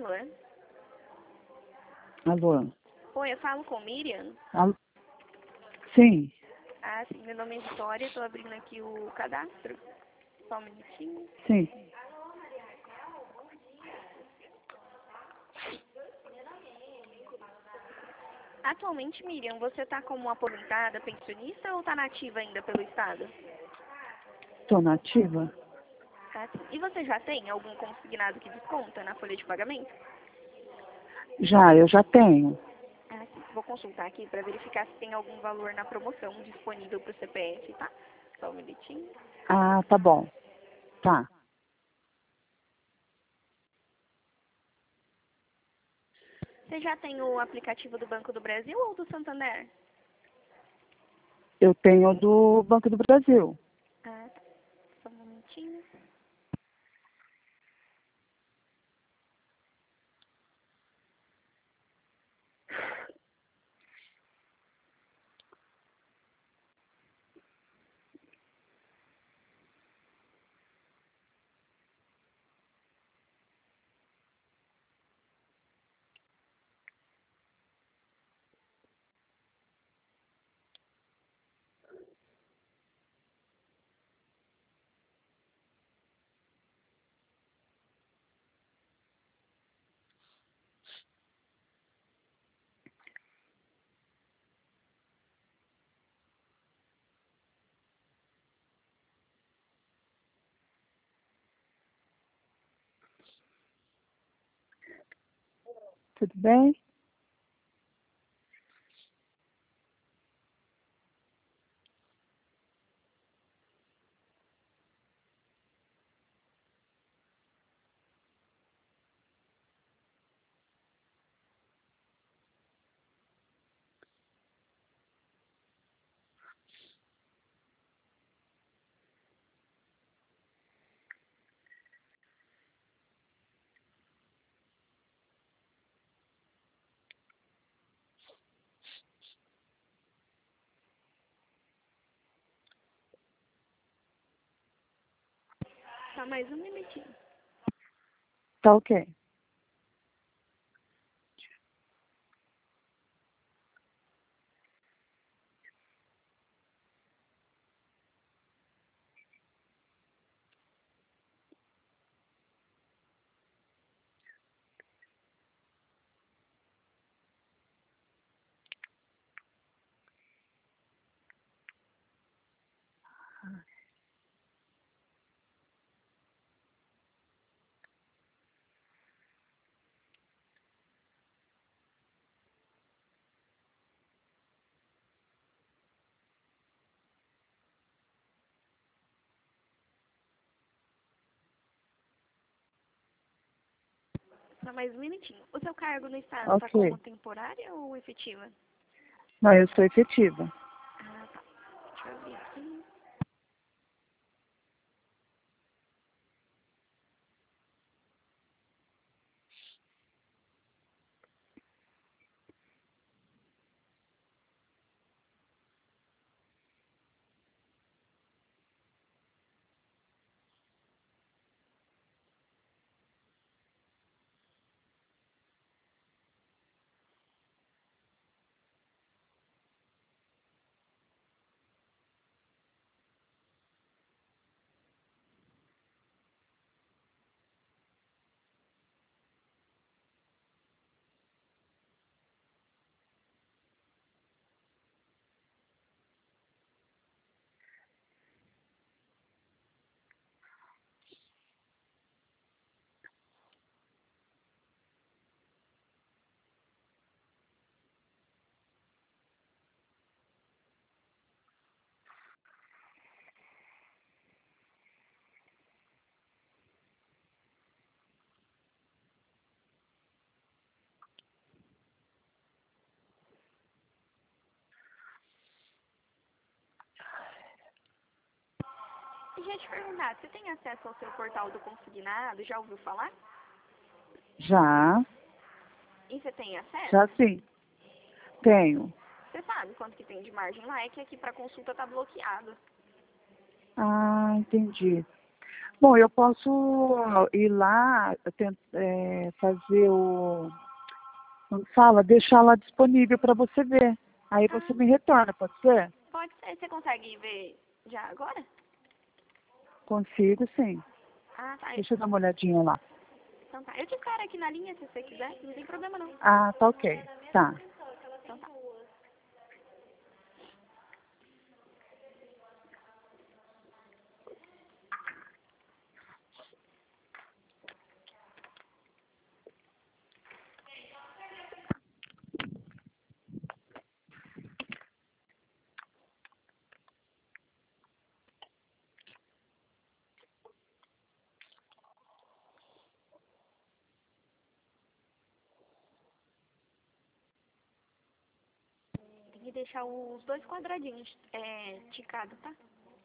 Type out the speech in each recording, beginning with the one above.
Alô? Alô? Oi, eu falo com Miriam? Alô? Sim. Ah, sim, meu nome é Vitória, estou abrindo aqui o cadastro. Só um minutinho. Sim. Atualmente, Miriam, você está como aposentada, pensionista ou está nativa ainda pelo Estado? Estou nativa? Ah, sim. E você já tem algum consignado que desconta na folha de pagamento? Eu já tenho. Ah, sim. Vou consultar aqui para verificar se tem algum valor na promoção disponível para o CPF, tá? Só um minutinho. Ah, tá bom. Tá. Você já tem o aplicativo do Banco do Brasil ou do Santander? Eu tenho do Banco do Brasil. Ah, tá. Só um momentinho. Tudo bem? Só mais um minutinho. Tá ok. Só mais um minutinho. O seu cargo no Estado está Ok. como temporária ou efetiva? Não, eu sou efetiva. Ah, tá. Deixa eu ver aqui. Deixa eu te perguntar, você tem acesso ao seu portal do consignado? Já ouviu falar? Já. E você tem acesso? Já sim. Tenho. Você sabe quanto que tem de margem lá? É que aqui para consulta tá bloqueado. Ah, entendi. Bom, eu posso ir lá, fazer como fala, deixar lá disponível para você ver. Aí você Ah, me retorna, pode ser? pode ser. Você consegue ver já agora? Consigo, sim. Ah, tá. Deixa eu dar uma olhadinha lá. Então tá. Eu te espero aqui na linha se você quiser. Não tem problema não. Ah, tá ok. Tá. Então tá. Tem que deixar os dois quadradinhos ticados, tá?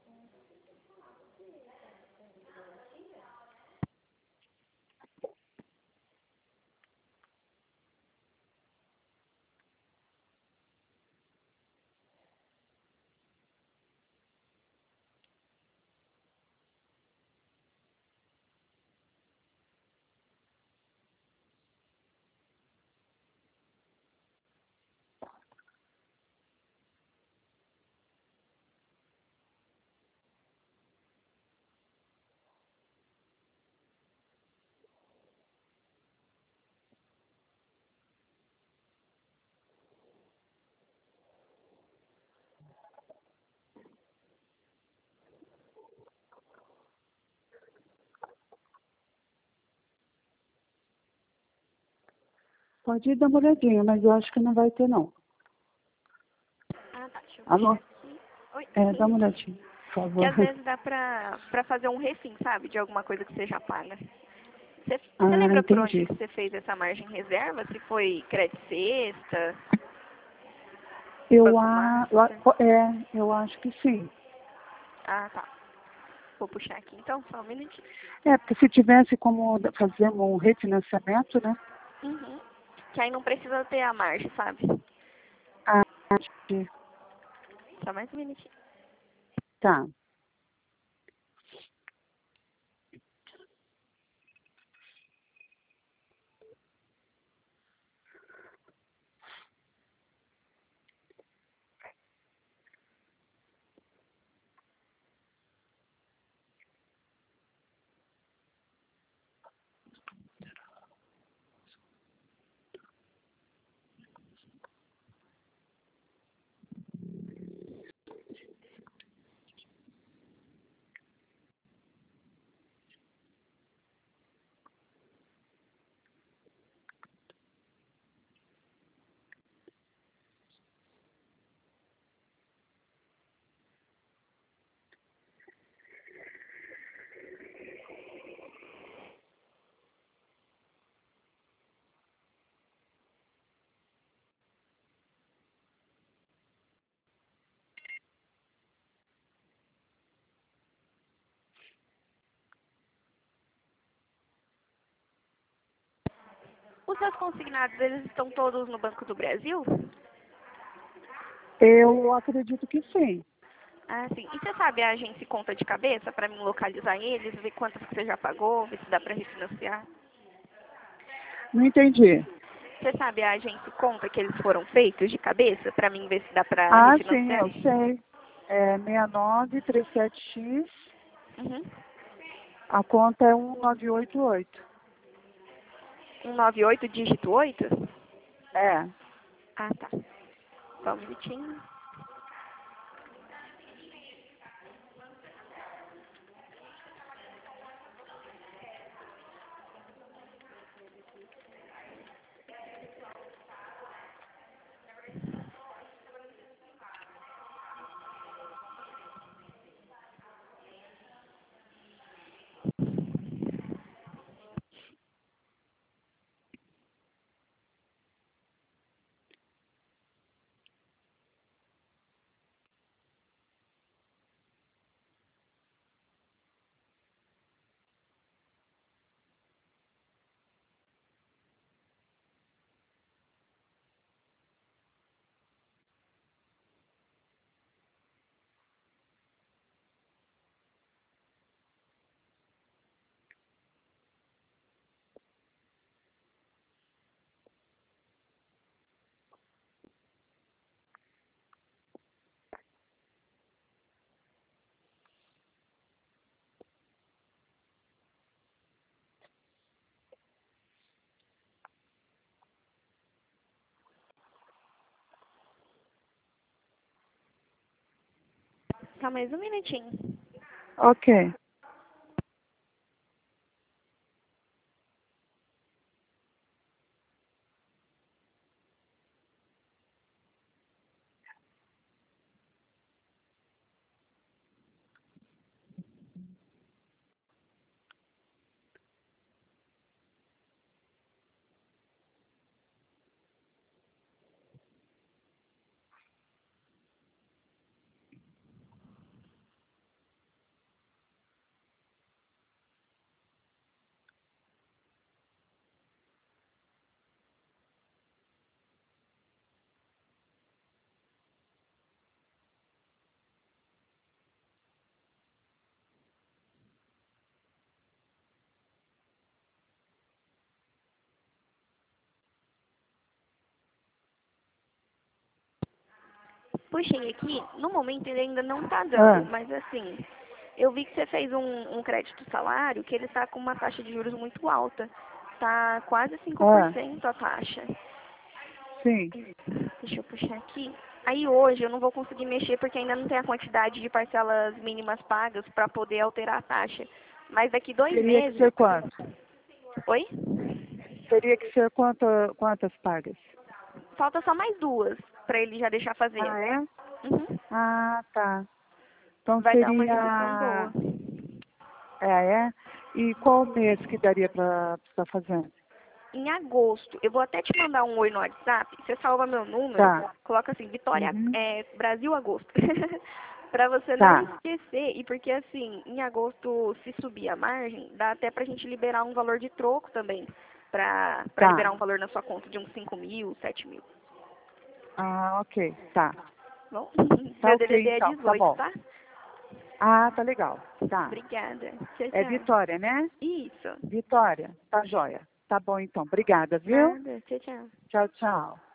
Pode ir dar uma olhadinha, mas eu acho que não vai ter, não. Ah, tá. Deixa eu puxar Alô? aqui. Oi. Dá uma olhadinha, por Que favor. às vezes dá pra fazer um refim, sabe? De alguma coisa que você já paga. Você Ah, lembra por onde entendi. que você fez essa margem reserva? Se foi crédito sexta, Eu, Banco a, Master? eu acho que sim. Ah, tá. Vou puxar aqui então, só um minutinho. Porque se tivesse como fazer um refinanciamento, né? Uhum. Que aí não precisa ter a margem, sabe? Ah, acho que Só mais um minutinho. tá. Os seus consignados, eles estão todos no Banco do Brasil? Eu acredito que sim. Ah, sim. E você sabe a agência e conta de cabeça para mim localizar eles, ver quantas que você já pagou, ver se dá para refinanciar? Não entendi. Você sabe a agência e conta que eles foram feitos de cabeça para mim ver se dá para Ah, sim, refinanciar? eu sei. 6937X, Uhum. a conta é 1988. 198 dígito 8? É. Ah, tá. Só um minutinho. Tá, mais um minutinho. Ok. Puxei aqui, no momento ele ainda não tá dando, Ah, mas assim, eu vi que você fez um crédito salário que ele está com uma taxa de juros muito alta. Tá quase cinco por ah, cento a taxa. sim. Deixa eu puxar aqui. Aí hoje eu não vou conseguir mexer porque ainda não tem a quantidade de parcelas mínimas pagas para poder alterar a taxa. Mas daqui 2 Teria que meses. ser quanto? Oi? Teria que ser quantas pagas? Falta só mais 2 para ele já deixar fazer. Ah, é? Uhum. Ah, tá. Então Vai dar uma redução seria. boa. É? E qual mês que daria para estar fazendo? Em agosto, eu vou até te mandar um oi no WhatsApp. Você salva meu número, Tá. coloca assim, Vitória, Uhum. Brasil Agosto. Pra você não Tá. esquecer. E porque assim, em agosto, se subir a margem, dá até pra gente liberar um valor de troco também. Pra liberar Tá. um valor na sua conta de uns 5.000, 7.000. Ah, ok. Tá. Bom, Tá seu ok DDD é então. Tá 18, bom. tá? Ah, tá legal. Tá. Obrigada. Tchau, É tchau. Vitória, né? Isso. Vitória. Tá joia. Tá bom então. Obrigada, viu? Nada. Tchau, tchau. Tchau, tchau.